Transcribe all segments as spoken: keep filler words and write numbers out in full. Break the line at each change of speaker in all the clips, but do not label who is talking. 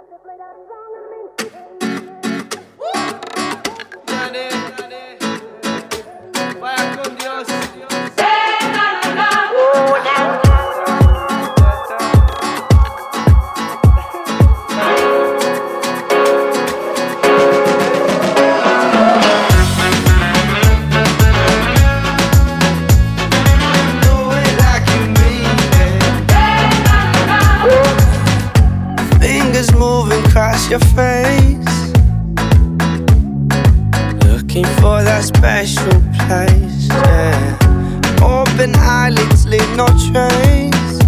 Vaya con Dios.
Fingers moving across your face, looking for that special place, yeah. Open eyelids, leave no trace,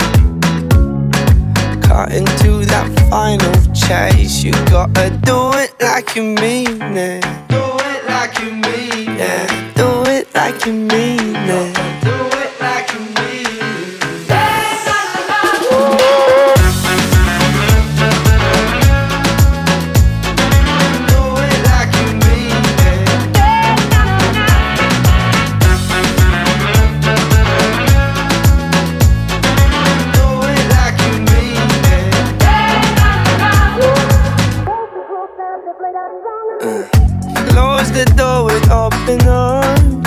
caught into that final chase. You gotta do it like you mean it. Do it like you mean it. Yeah, do it like you mean it. Do it like you mean it. Close the door with open arms,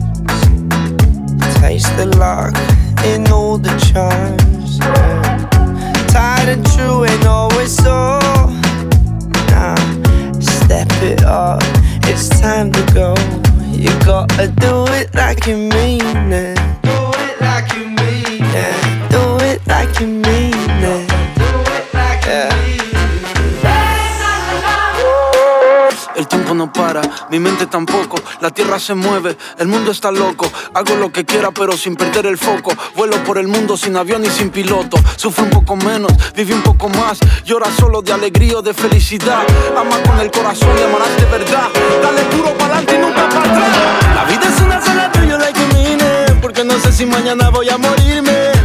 taste the lock in all the charms, yeah. Tired and true ain't always so. Nah, step it up, it's time to go. You gotta do it like you mean it. Do it like you mean it. Yeah, do it like you mean it. Do it like you mean it.
El tiempo no para, mi mente tampoco. La tierra se mueve, el mundo está loco. Hago lo que quiera pero sin perder el foco. Vuelo por el mundo sin avión y sin piloto. Sufro un poco menos, vive un poco más. Llora solo de alegría o de felicidad. Ama con el corazón y amarás de verdad. Dale duro pa'lante y nunca para atrás. La vida es una sola, do you like you mean it? Porque no sé si mañana voy a morirme.